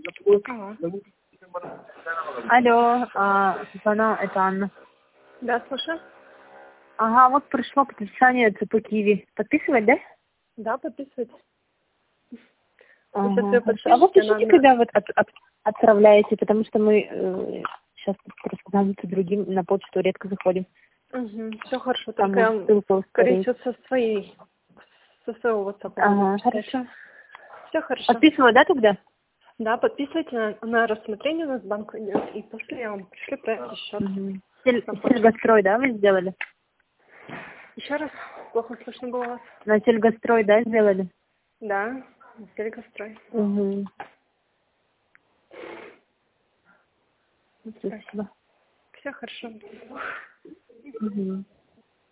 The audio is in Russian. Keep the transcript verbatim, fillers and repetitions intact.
Алло. Алло, а, Светлана, это Анна. Да, слушаю. Ага, вот пришло подписание ЦП Киви. Подписывать, да? Да, подписывайте. Ага, Сейчас ее хорошо. А вы подпишите, пишите, надо... когда вот от, от- отправляете, потому что мы э, сейчас просто нам с другим на почту редко заходим. Угу. Все хорошо, Там только я может вам, ссылка скорее устареть. всего, со своей, со своего WhatsApp Ага, буду писать. хорошо. Все хорошо. Подписывала, да, тогда? Да, подписывайте, на, на рассмотрение у нас банк идет, и после я вам пришлю проект счет. Угу. Сельгострой, да, вы сделали? Еще раз, плохо слышно было вас. На Сельгострой, да, сделали? Да, Сельгострой. Угу. Спасибо. Все хорошо. Угу.